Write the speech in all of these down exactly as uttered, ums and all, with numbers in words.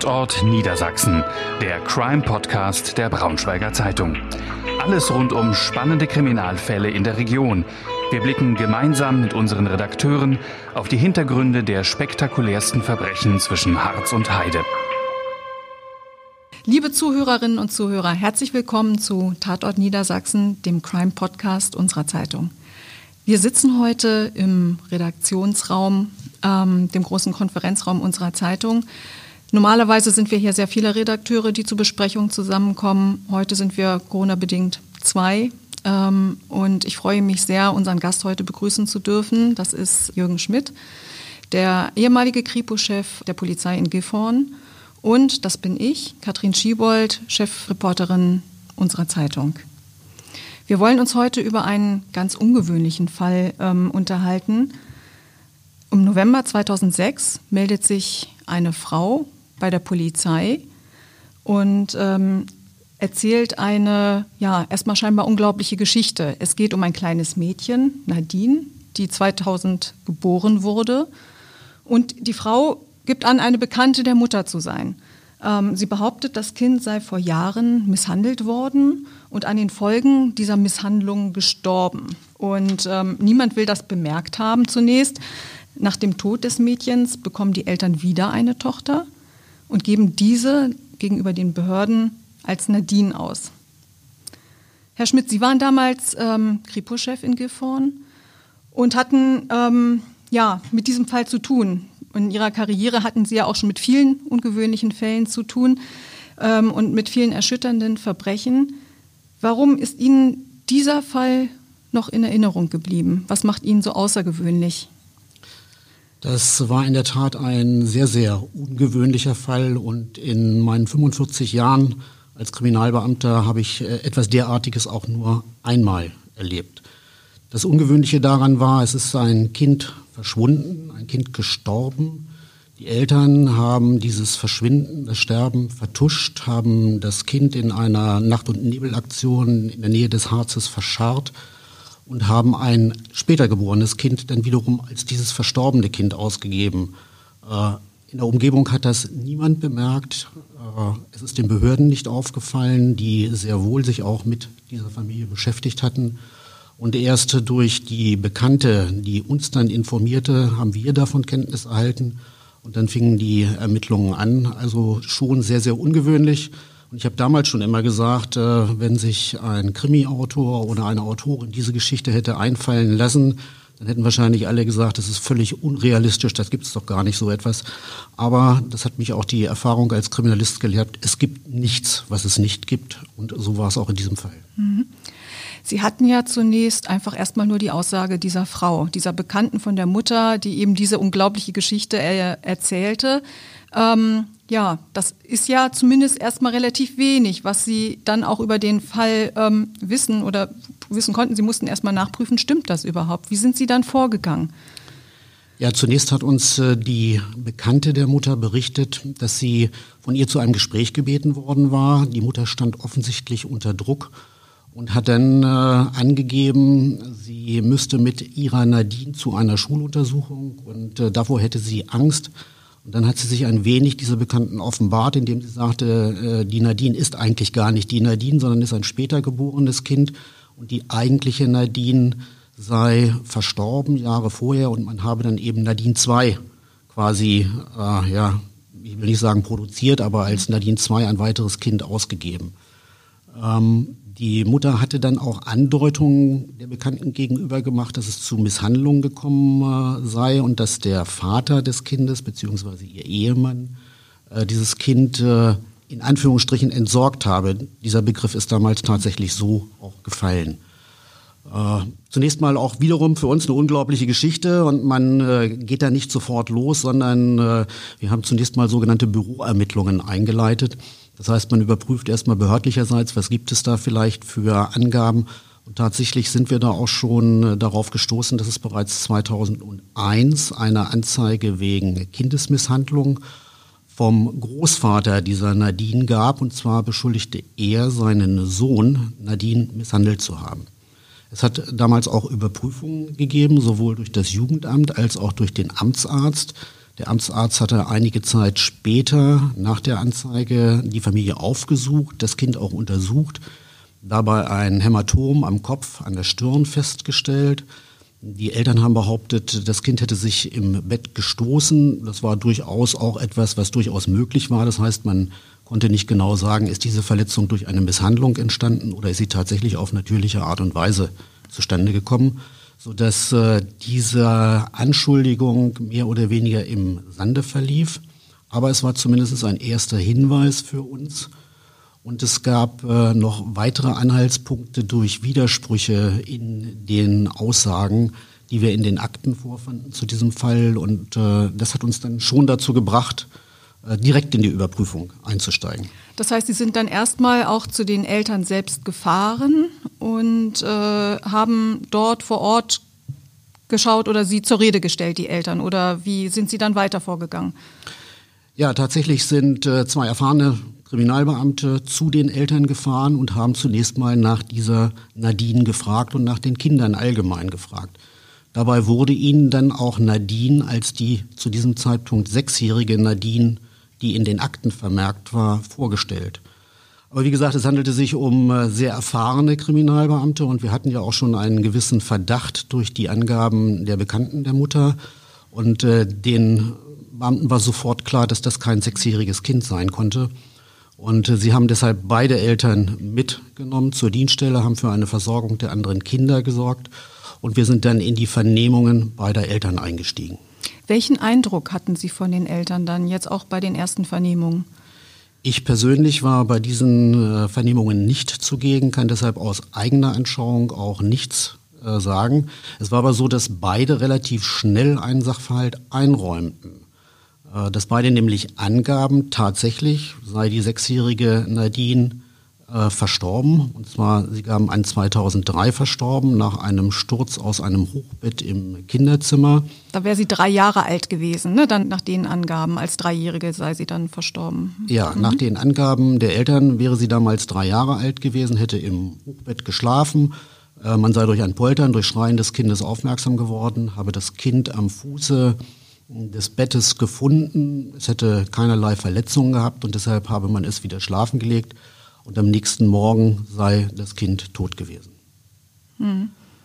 Tatort Niedersachsen, der Crime-Podcast der Braunschweiger Zeitung. Alles rund um spannende Kriminalfälle in der Region. Wir blicken gemeinsam mit unseren Redakteuren auf die Hintergründe der spektakulärsten Verbrechen zwischen Harz und Heide. Liebe Zuhörerinnen und Zuhörer, herzlich willkommen zu Tatort Niedersachsen, dem Crime-Podcast unserer Zeitung. Wir sitzen heute im Redaktionsraum, ähm, dem großen Konferenzraum unserer Zeitung. Normalerweise sind wir hier sehr viele Redakteure, die zur Besprechung zusammenkommen. Heute sind wir Corona-bedingt zwei. Ähm, und ich freue mich sehr, unseren Gast heute begrüßen zu dürfen. Das ist Jürgen Schmidt, der ehemalige Kripo-Chef der Polizei in Gifhorn. Und das bin ich, Katrin Schiebold, Chefreporterin unserer Zeitung. Wir wollen uns heute über einen ganz ungewöhnlichen Fall ähm, unterhalten. Im November zweitausendsechs meldet sich eine Frau bei der Polizei und ähm, erzählt eine, ja, erstmal scheinbar unglaubliche Geschichte. Es geht um ein kleines Mädchen, Nadine, die zweitausend geboren wurde. Und die Frau gibt an, eine Bekannte der Mutter zu sein. Ähm, sie behauptet, das Kind sei vor Jahren misshandelt worden und an den Folgen dieser Misshandlung gestorben. Und ähm, niemand will das bemerkt haben zunächst. Nach dem Tod des Mädchens bekommen die Eltern wieder eine Tochter und geben diese gegenüber den Behörden als Nadine aus. Herr Schmidt, Sie waren damals ähm, Kripo-Chef in Gifhorn und hatten ähm, ja, mit diesem Fall zu tun. In Ihrer Karriere hatten Sie ja auch schon mit vielen ungewöhnlichen Fällen zu tun ähm, und mit vielen erschütternden Verbrechen. Warum ist Ihnen dieser Fall noch in Erinnerung geblieben? Was macht ihn so außergewöhnlich? Das war in der Tat ein sehr, sehr ungewöhnlicher Fall und in meinen fünfundvierzig Jahren als Kriminalbeamter habe ich etwas derartiges auch nur einmal erlebt. Das Ungewöhnliche daran war, es ist ein Kind verschwunden, ein Kind gestorben. Die Eltern haben dieses Verschwinden, das Sterben vertuscht, haben das Kind in einer Nacht- und Nebelaktion in der Nähe des Harzes verscharrt und haben ein später geborenes Kind dann wiederum als dieses verstorbene Kind ausgegeben. In der Umgebung hat das niemand bemerkt. Es ist den Behörden nicht aufgefallen, die sehr wohl sich auch mit dieser Familie beschäftigt hatten. Und erst durch die Bekannte, die uns dann informierte, haben wir davon Kenntnis erhalten. Und dann fingen die Ermittlungen an. Also schon sehr, sehr ungewöhnlich. Und ich habe damals schon immer gesagt, äh, wenn sich ein Krimi-Autor oder eine Autorin diese Geschichte hätte einfallen lassen, dann hätten wahrscheinlich alle gesagt, das ist völlig unrealistisch, das gibt es doch gar nicht so etwas. Aber das hat mich auch die Erfahrung als Kriminalist gelehrt, es gibt nichts, was es nicht gibt. Und so war es auch in diesem Fall. Mhm. Sie hatten ja zunächst einfach erstmal nur die Aussage dieser Frau, dieser Bekannten von der Mutter, die eben diese unglaubliche Geschichte er- erzählte. Ähm, ja, das ist ja zumindest erstmal relativ wenig, was Sie dann auch über den Fall ähm, wissen oder wissen konnten. Sie mussten erstmal nachprüfen, stimmt das überhaupt? Wie sind Sie dann vorgegangen? Ja, zunächst hat uns äh, die Bekannte der Mutter berichtet, dass sie von ihr zu einem Gespräch gebeten worden war. Die Mutter stand offensichtlich unter Druck und hat dann äh, angegeben, sie müsste mit ihrer Nadine zu einer Schuluntersuchung und äh, davor hätte sie Angst. Und dann hat sie sich ein wenig dieser Bekannten offenbart, indem sie sagte, äh, die Nadine ist eigentlich gar nicht die Nadine, sondern ist ein später geborenes Kind und die eigentliche Nadine sei verstorben Jahre vorher und man habe dann eben Nadine zwei quasi, äh, ja, ich will nicht sagen produziert, aber als Nadine zwei ein weiteres Kind ausgegeben. Ähm, Die Mutter hatte dann auch Andeutungen der Bekannten gegenüber gemacht, dass es zu Misshandlungen gekommen äh, sei und dass der Vater des Kindes bzw. ihr Ehemann äh, dieses Kind äh, in Anführungsstrichen entsorgt habe. Dieser Begriff ist damals tatsächlich so auch gefallen. Äh, zunächst mal auch wiederum für uns eine unglaubliche Geschichte und man äh, geht da nicht sofort los, sondern äh, wir haben zunächst mal sogenannte Büroermittlungen eingeleitet. Das heißt, man überprüft erstmal behördlicherseits, was gibt es da vielleicht für Angaben. Und tatsächlich sind wir da auch schon darauf gestoßen, dass es bereits zweitausendeins eine Anzeige wegen Kindesmisshandlung vom Großvater dieser Nadine gab. Und zwar beschuldigte er seinen Sohn, Nadine misshandelt zu haben. Es hat damals auch Überprüfungen gegeben, sowohl durch das Jugendamt als auch durch den Amtsarzt. Der Amtsarzt hatte einige Zeit später nach der Anzeige die Familie aufgesucht, das Kind auch untersucht, dabei ein Hämatom am Kopf, an der Stirn festgestellt. Die Eltern haben behauptet, das Kind hätte sich im Bett gestoßen. Das war durchaus auch etwas, was durchaus möglich war. Das heißt, man konnte nicht genau sagen, ist diese Verletzung durch eine Misshandlung entstanden oder ist sie tatsächlich auf natürliche Art und Weise zustande gekommen, sodass äh, diese Anschuldigung mehr oder weniger im Sande verlief. Aber es war zumindest ein erster Hinweis für uns. Und es gab äh, noch weitere Anhaltspunkte durch Widersprüche in den Aussagen, die wir in den Akten vorfanden zu diesem Fall. Und äh, das hat uns dann schon dazu gebracht, äh, direkt in die Überprüfung einzusteigen. Das heißt, Sie sind dann erstmal auch zu den Eltern selbst gefahren und äh, haben dort vor Ort geschaut oder sie zur Rede gestellt, die Eltern? Oder wie sind Sie dann weiter vorgegangen? Ja, tatsächlich sind äh, zwei erfahrene Kriminalbeamte zu den Eltern gefahren und haben zunächst mal nach dieser Nadine gefragt und nach den Kindern allgemein gefragt. Dabei wurde ihnen dann auch Nadine als die zu diesem Zeitpunkt sechsjährige Nadine, die in den Akten vermerkt war, vorgestellt. Aber wie gesagt, es handelte sich um sehr erfahrene Kriminalbeamte und wir hatten ja auch schon einen gewissen Verdacht durch die Angaben der Bekannten der Mutter. Und äh, den Beamten war sofort klar, dass das kein sechsjähriges Kind sein konnte. Und äh, sie haben deshalb beide Eltern mitgenommen zur Dienststelle, haben für eine Versorgung der anderen Kinder gesorgt. Und wir sind dann in die Vernehmungen beider Eltern eingestiegen. Welchen Eindruck hatten Sie von den Eltern dann jetzt auch bei den ersten Vernehmungen? Ich persönlich war bei diesen äh, Vernehmungen nicht zugegen, kann deshalb aus eigener Anschauung auch nichts äh, sagen. Es war aber so, dass beide relativ schnell einen Sachverhalt einräumten. Äh, dass beide nämlich angaben, tatsächlich sei die sechsjährige Nadine äh, verstorben. Und zwar, sie gaben an zweitausenddrei verstorben, nach einem Sturz aus einem Hochbett im Kinderzimmer. Da wäre sie drei Jahre alt gewesen, ne? Dann nach den Angaben, als Dreijährige sei sie dann verstorben. Ja, mhm. nach den Angaben der Eltern wäre sie damals drei Jahre alt gewesen, hätte im Hochbett geschlafen. Äh, man sei durch ein Poltern, durch Schreien des Kindes aufmerksam geworden, habe das Kind am Fuße des Bettes gefunden. Es hätte keinerlei Verletzungen gehabt und deshalb habe man es wieder schlafen gelegt. Und am nächsten Morgen sei das Kind tot gewesen. Mhm.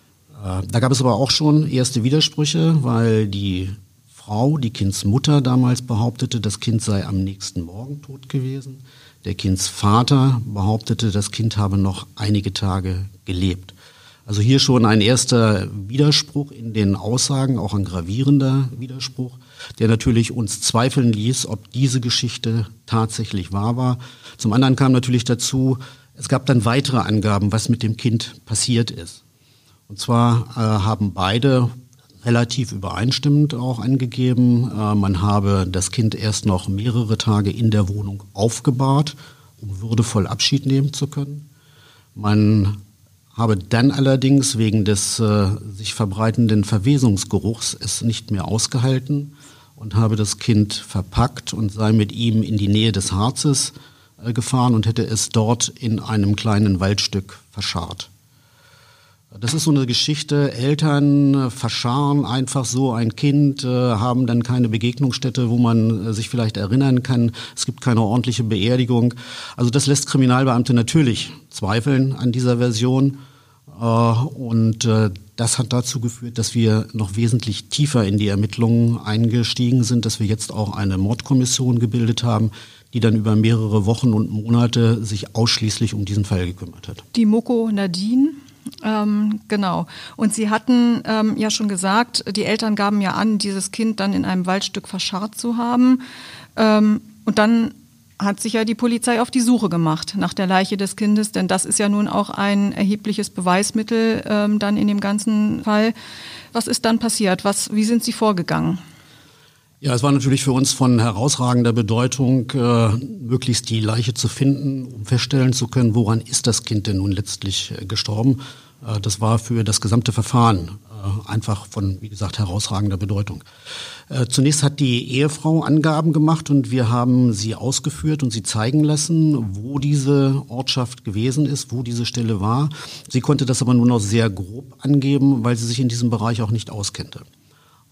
Äh, da gab es aber auch schon erste Widersprüche, weil die Frau, die Kindsmutter damals behauptete, das Kind sei am nächsten Morgen tot gewesen. Der Kindsvater behauptete, das Kind habe noch einige Tage gelebt. Also hier schon ein erster Widerspruch in den Aussagen, auch ein gravierender Widerspruch, der natürlich uns zweifeln ließ, ob diese Geschichte tatsächlich wahr war. Zum anderen kam natürlich dazu, es gab dann weitere Angaben, was mit dem Kind passiert ist. Und zwar äh, haben beide relativ übereinstimmend auch angegeben, äh, man habe das Kind erst noch mehrere Tage in der Wohnung aufgebahrt, um würdevoll Abschied nehmen zu können. Man habe dann allerdings wegen des äh, sich verbreitenden Verwesungsgeruchs es nicht mehr ausgehalten und habe das Kind verpackt und sei mit ihm in die Nähe des Harzes äh, gefahren und hätte es dort in einem kleinen Waldstück verscharrt. Das ist so eine Geschichte, Eltern äh, verscharren einfach so ein Kind, äh, haben dann keine Begegnungsstätte, wo man äh, sich vielleicht erinnern kann. Es gibt keine ordentliche Beerdigung. Also das lässt Kriminalbeamte natürlich zweifeln an dieser Version. Äh, und äh, das hat dazu geführt, dass wir noch wesentlich tiefer in die Ermittlungen eingestiegen sind, dass wir jetzt auch eine Mordkommission gebildet haben, die dann über mehrere Wochen und Monate sich ausschließlich um diesen Fall gekümmert hat. Die Moko Nadine. Ähm, genau. Und Sie hatten ähm, ja schon gesagt, die Eltern gaben ja an, dieses Kind dann in einem Waldstück verscharrt zu haben. Ähm, und dann hat sich ja die Polizei auf die Suche gemacht nach der Leiche des Kindes, denn das ist ja nun auch ein erhebliches Beweismittel ähm, dann in dem ganzen Fall. Was ist dann passiert? Was, wie sind Sie vorgegangen? Ja, es war natürlich für uns von herausragender Bedeutung, äh, möglichst die Leiche zu finden, um feststellen zu können, woran ist das Kind denn nun letztlich äh, gestorben. Äh, das war für das gesamte Verfahren äh, einfach von, wie gesagt, herausragender Bedeutung. Äh, zunächst hat die Ehefrau Angaben gemacht und wir haben sie ausgeführt und sie zeigen lassen, wo diese Ortschaft gewesen ist, wo diese Stelle war. Sie konnte das aber nur noch sehr grob angeben, weil sie sich in diesem Bereich auch nicht auskannte.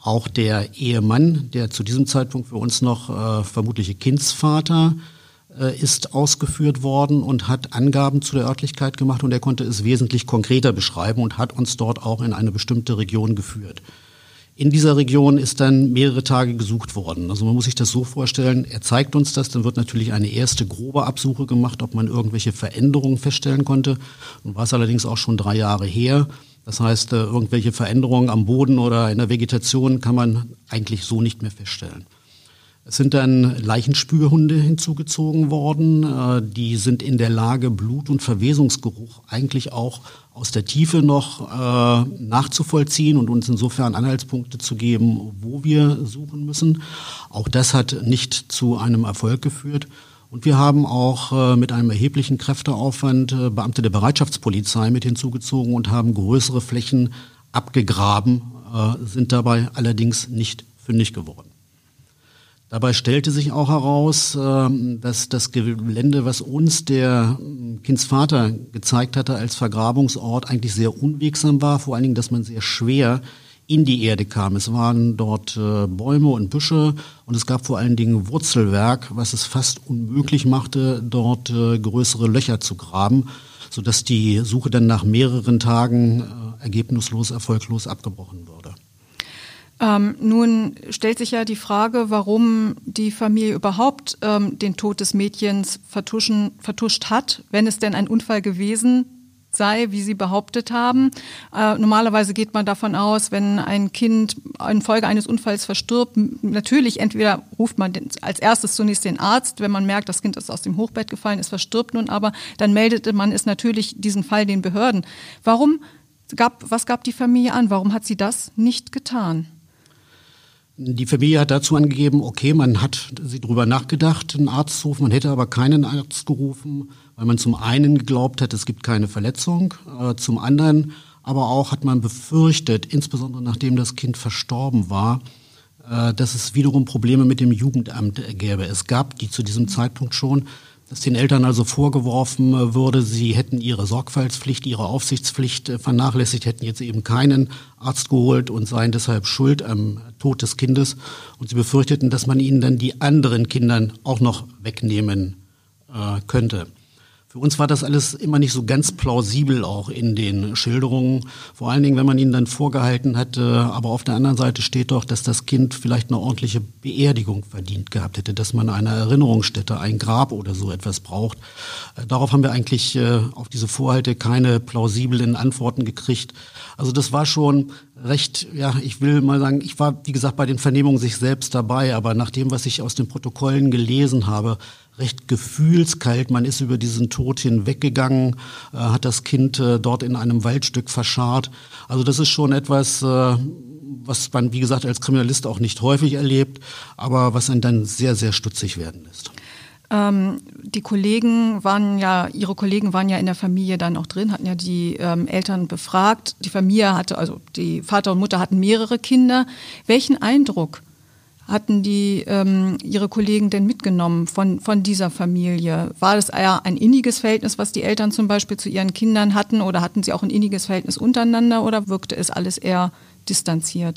Auch der Ehemann, der zu diesem Zeitpunkt für uns noch äh, vermutliche Kindsvater äh, ist, ausgeführt worden und hat Angaben zu der Örtlichkeit gemacht und er konnte es wesentlich konkreter beschreiben und hat uns dort auch in eine bestimmte Region geführt. In dieser Region ist dann mehrere Tage gesucht worden. Also man muss sich das so vorstellen, er zeigt uns das, dann wird natürlich eine erste grobe Absuche gemacht, ob man irgendwelche Veränderungen feststellen konnte. Nun war es allerdings auch schon drei Jahre her. Das heißt, irgendwelche Veränderungen am Boden oder in der Vegetation kann man eigentlich so nicht mehr feststellen. Es sind dann Leichenspürhunde hinzugezogen worden. Die sind in der Lage, Blut- und Verwesungsgeruch eigentlich auch aus der Tiefe noch äh, nachzuvollziehen und uns insofern Anhaltspunkte zu geben, wo wir suchen müssen. Auch das hat nicht zu einem Erfolg geführt. Und wir haben auch äh, mit einem erheblichen Kräfteaufwand äh, Beamte der Bereitschaftspolizei mit hinzugezogen und haben größere Flächen abgegraben, äh, sind dabei allerdings nicht fündig geworden. Dabei stellte sich auch heraus, dass das Gelände, was uns der Kindsvater gezeigt hatte als Vergrabungsort, eigentlich sehr unwegsam war. Vor allen Dingen, dass man sehr schwer in die Erde kam. Es waren dort Bäume und Büsche und es gab vor allen Dingen Wurzelwerk, was es fast unmöglich machte, dort größere Löcher zu graben, sodass die Suche dann nach mehreren Tagen ergebnislos, erfolglos abgebrochen wurde. Ähm, nun stellt sich ja die Frage, warum die Familie überhaupt ähm, den Tod des Mädchens vertuschen, vertuscht hat, wenn es denn ein Unfall gewesen sei, wie Sie behauptet haben. Äh, normalerweise geht man davon aus, wenn ein Kind infolge eines Unfalls verstirbt, natürlich entweder ruft man den, als erstes zunächst den Arzt, wenn man merkt, das Kind ist aus dem Hochbett gefallen, es verstirbt nun aber, dann meldete man es natürlich diesen Fall den Behörden. Warum gab, was gab die Familie an? Warum hat sie das nicht getan? Die Familie hat dazu angegeben, okay, man hat sie darüber nachgedacht, einen Arzt zu rufen, man hätte aber keinen Arzt gerufen, weil man zum einen geglaubt hat, es gibt keine Verletzung, äh, zum anderen aber auch hat man befürchtet, insbesondere nachdem das Kind verstorben war, äh, dass es wiederum Probleme mit dem Jugendamt gäbe. Es gab die zu diesem Zeitpunkt schon, dass den Eltern also vorgeworfen würde, sie hätten ihre Sorgfaltspflicht, ihre Aufsichtspflicht vernachlässigt, hätten jetzt eben keinen Arzt geholt und seien deshalb schuld am Tod des Kindes. Und sie befürchteten, dass man ihnen dann die anderen Kindern auch noch wegnehmen äh, könnte. Für uns war das alles immer nicht so ganz plausibel auch in den Schilderungen. Vor allen Dingen, wenn man ihnen dann vorgehalten hatte, aber auf der anderen Seite steht doch, dass das Kind vielleicht eine ordentliche Beerdigung verdient gehabt hätte, dass man eine Erinnerungsstätte, ein Grab oder so etwas braucht. Darauf haben wir eigentlich äh, auf diese Vorhalte keine plausiblen Antworten gekriegt. Also das war schon recht, ja, ich will mal sagen, ich war, wie gesagt, bei den Vernehmungen sich selbst dabei, aber nach dem, was ich aus den Protokollen gelesen habe, recht gefühlskalt. Man ist über diesen Tod hinweggegangen, äh, hat das Kind äh, dort in einem Waldstück verscharrt. Also das ist schon etwas, äh, was man, wie gesagt, als Kriminalist auch nicht häufig erlebt, aber was einen dann sehr, sehr stutzig werden lässt. Ähm, die Kollegen waren ja, Ihre Kollegen waren ja in der Familie dann auch drin, hatten ja die ähm, Eltern befragt. Die Familie hatte, also die Vater und Mutter hatten mehrere Kinder. Welchen Eindruck hatten die ähm, Ihre Kollegen denn mitgenommen von, von dieser Familie? War das eher ein inniges Verhältnis, was die Eltern zum Beispiel zu ihren Kindern hatten, oder hatten sie auch ein inniges Verhältnis untereinander, oder wirkte es alles eher distanziert?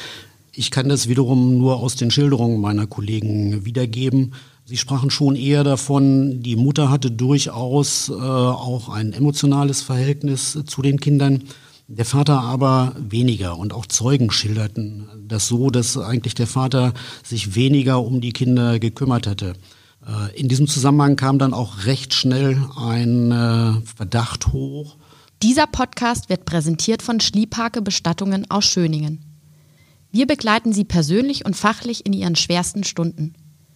Ich kann das wiederum nur aus den Schilderungen meiner Kollegen wiedergeben. Sie sprachen schon eher davon, die Mutter hatte durchaus äh, auch ein emotionales Verhältnis zu den Kindern. Der Vater aber weniger, und auch Zeugen schilderten das so, dass eigentlich der Vater sich weniger um die Kinder gekümmert hatte. In diesem Zusammenhang kam dann auch recht schnell ein Verdacht hoch. Dieser Podcast wird präsentiert von Schliephake Bestattungen aus Schöningen. Wir begleiten Sie persönlich und fachlich in Ihren schwersten Stunden.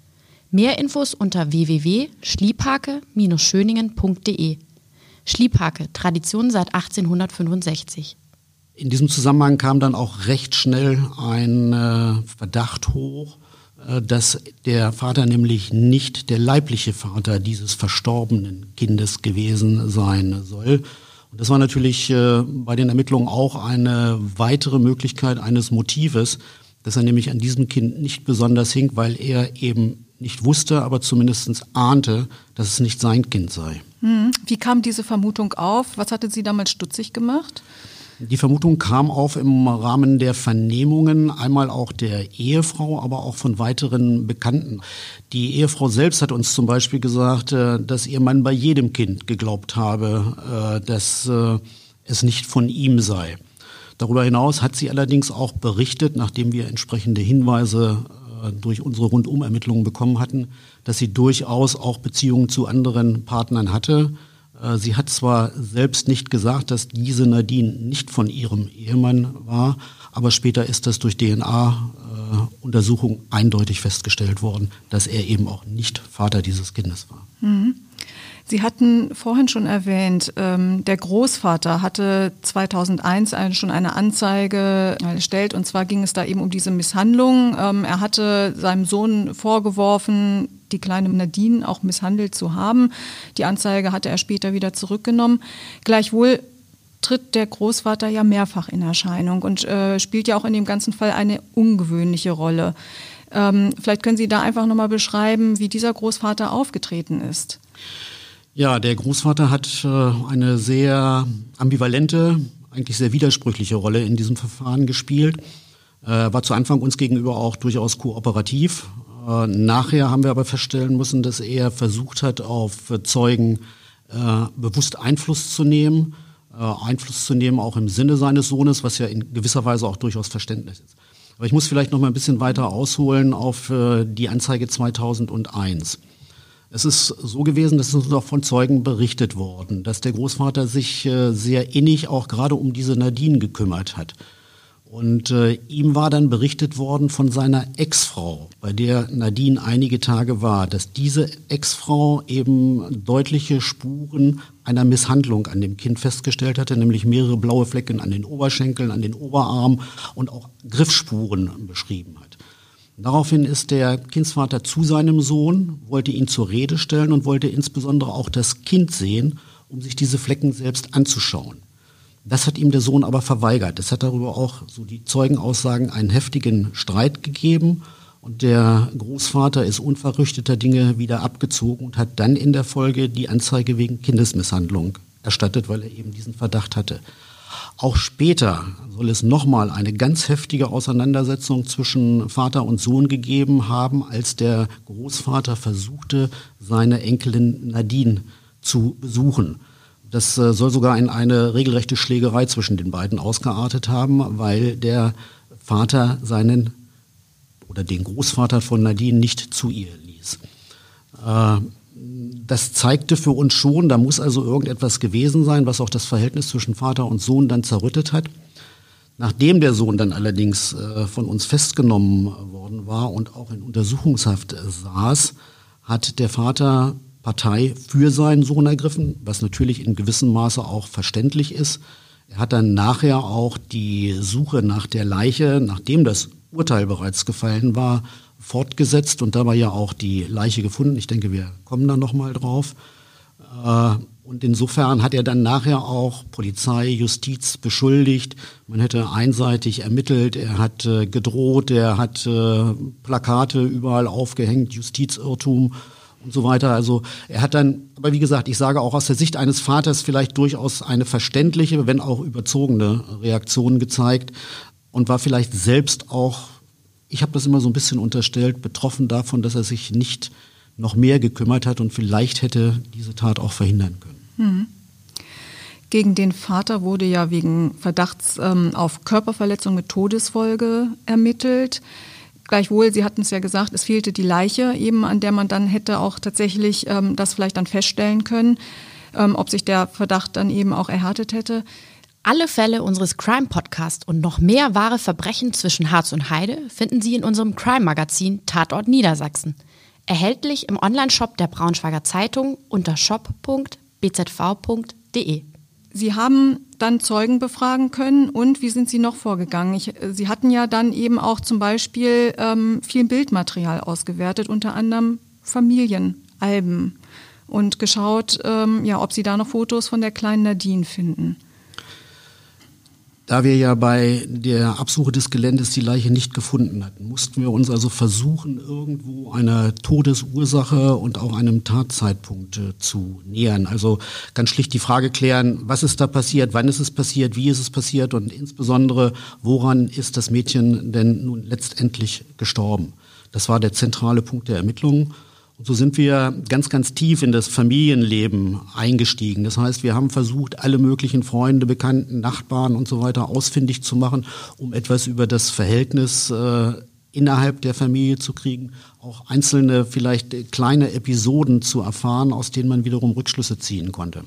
Mehr Infos unter w w w punkt schliephake Bindestrich schöningen punkt d e. Schliephake, Tradition seit achtzehnhundertfünfundsechzig. In diesem Zusammenhang kam dann auch recht schnell ein äh, Verdacht hoch, äh, dass der Vater nämlich nicht der leibliche Vater dieses verstorbenen Kindes gewesen sein soll. Und das war natürlich äh, bei den Ermittlungen auch eine weitere Möglichkeit eines Motives, dass er nämlich an diesem Kind nicht besonders hing, weil er eben nicht wusste, aber zumindest ahnte, dass es nicht sein Kind sei. Hm. Wie kam diese Vermutung auf? Was hatte Sie damals stutzig gemacht? Die Vermutung kam auf im Rahmen der Vernehmungen, einmal auch der Ehefrau, aber auch von weiteren Bekannten. Die Ehefrau selbst hat uns zum Beispiel gesagt, dass ihr Mann bei jedem Kind geglaubt habe, dass es nicht von ihm sei. Darüber hinaus hat sie allerdings auch berichtet, nachdem wir entsprechende Hinweise durch unsere Rundumermittlungen bekommen hatten, dass sie durchaus auch Beziehungen zu anderen Partnern hatte. Sie hat zwar selbst nicht gesagt, dass diese Nadine nicht von ihrem Ehemann war, aber später ist das durch D N A-Untersuchung eindeutig festgestellt worden, dass er eben auch nicht Vater dieses Kindes war. Mhm. Sie hatten vorhin schon erwähnt, ähm, der Großvater hatte zweitausendeins ein, schon eine Anzeige erstellt, und zwar ging es da eben um diese Misshandlung. Ähm, er hatte seinem Sohn vorgeworfen, die kleine Nadine auch misshandelt zu haben. Die Anzeige hatte er später wieder zurückgenommen. Gleichwohl tritt der Großvater ja mehrfach in Erscheinung und äh, spielt ja auch in dem ganzen Fall eine ungewöhnliche Rolle. Ähm, vielleicht können Sie da einfach nochmal beschreiben, wie dieser Großvater aufgetreten ist. Ja, der Großvater hat äh, eine sehr ambivalente, eigentlich sehr widersprüchliche Rolle in diesem Verfahren gespielt. Äh, war zu Anfang uns gegenüber auch durchaus kooperativ. Äh, nachher haben wir aber feststellen müssen, dass er versucht hat, auf äh, Zeugen äh, bewusst Einfluss zu nehmen. Äh, Einfluss zu nehmen auch im Sinne seines Sohnes, was ja in gewisser Weise auch durchaus verständlich ist. Aber ich muss vielleicht noch mal ein bisschen weiter ausholen auf äh, die Anzeige zweitausendeins. Es ist so gewesen, dass es uns auch von Zeugen berichtet worden, dass der Großvater sich äh, sehr innig auch gerade um diese Nadine gekümmert hat. Und äh, ihm war dann berichtet worden von seiner Ex-Frau, bei der Nadine einige Tage war, dass diese Ex-Frau eben deutliche Spuren einer Misshandlung an dem Kind festgestellt hatte, nämlich mehrere blaue Flecken an den Oberschenkeln, an den Oberarmen und auch Griffspuren beschrieben hat. Daraufhin ist der Kindsvater zu seinem Sohn, wollte ihn zur Rede stellen und wollte insbesondere auch das Kind sehen, um sich diese Flecken selbst anzuschauen. Das hat ihm der Sohn aber verweigert. Es hat darüber auch, so die Zeugenaussagen, einen heftigen Streit gegeben. Und der Großvater ist unverrichteter Dinge wieder abgezogen und hat dann in der Folge die Anzeige wegen Kindesmisshandlung erstattet, weil er eben diesen Verdacht hatte. Auch später soll es nochmal eine ganz heftige Auseinandersetzung zwischen Vater und Sohn gegeben haben, als der Großvater versuchte, seine Enkelin Nadine zu besuchen. Das äh, soll sogar in eine regelrechte Schlägerei zwischen den beiden ausgeartet haben, weil der Vater seinen oder den Großvater von Nadine nicht zu ihr ließ. Äh, Das zeigte für uns schon, da muss also irgendetwas gewesen sein, was auch das Verhältnis zwischen Vater und Sohn dann zerrüttet hat. Nachdem der Sohn dann allerdings äh, von uns festgenommen worden war und auch in Untersuchungshaft äh, saß, hat der Vater Partei für seinen Sohn ergriffen, was natürlich in gewissem Maße auch verständlich ist. Er hat dann nachher auch die Suche nach der Leiche, nachdem das Urteil bereits gefallen war, fortgesetzt und da war ja auch die Leiche gefunden. Ich denke, wir kommen da nochmal drauf. Und insofern hat er dann nachher auch Polizei, Justiz beschuldigt. Man hätte einseitig ermittelt, er hat gedroht, er hat Plakate überall aufgehängt, Justizirrtum und so weiter. Also er hat dann, aber wie gesagt, ich sage auch aus der Sicht eines Vaters vielleicht durchaus eine verständliche, wenn auch überzogene Reaktion gezeigt und war vielleicht selbst auch, ich habe das immer so ein bisschen unterstellt, betroffen davon, dass er sich nicht noch mehr gekümmert hat und vielleicht hätte diese Tat auch verhindern können. Mhm. Gegen den Vater wurde ja wegen Verdachts ähm, auf Körperverletzung mit Todesfolge ermittelt. Gleichwohl, Sie hatten es ja gesagt, es fehlte die Leiche, eben an der man dann hätte auch tatsächlich ähm, das vielleicht dann feststellen können, ähm, ob sich der Verdacht dann eben auch erhärtet hätte. Alle Fälle unseres Crime-Podcasts und noch mehr wahre Verbrechen zwischen Harz und Heide finden Sie in unserem Crime-Magazin Tatort Niedersachsen. Erhältlich im Onlineshop der Braunschweiger Zeitung unter shop punkt b z v punkt d e. Sie haben dann Zeugen befragen können und wie sind Sie noch vorgegangen? Ich, Sie hatten ja dann eben auch zum Beispiel ähm, viel Bildmaterial ausgewertet, unter anderem Familienalben und geschaut, ähm, ja, ob Sie da noch Fotos von der kleinen Nadine finden. Da wir ja bei der Absuche des Geländes die Leiche nicht gefunden hatten, mussten wir uns also versuchen, irgendwo einer Todesursache und auch einem Tatzeitpunkt äh, zu nähern. Also ganz schlicht die Frage klären, was ist da passiert, wann ist es passiert, wie ist es passiert und insbesondere, woran ist das Mädchen denn nun letztendlich gestorben? Das war der zentrale Punkt der Ermittlungen. Und so sind wir ganz, ganz tief in das Familienleben eingestiegen. Das heißt, wir haben versucht, alle möglichen Freunde, Bekannten, Nachbarn und so weiter ausfindig zu machen, um etwas über das Verhältnis äh, innerhalb der Familie zu kriegen, auch einzelne, vielleicht kleine Episoden zu erfahren, aus denen man wiederum Rückschlüsse ziehen konnte.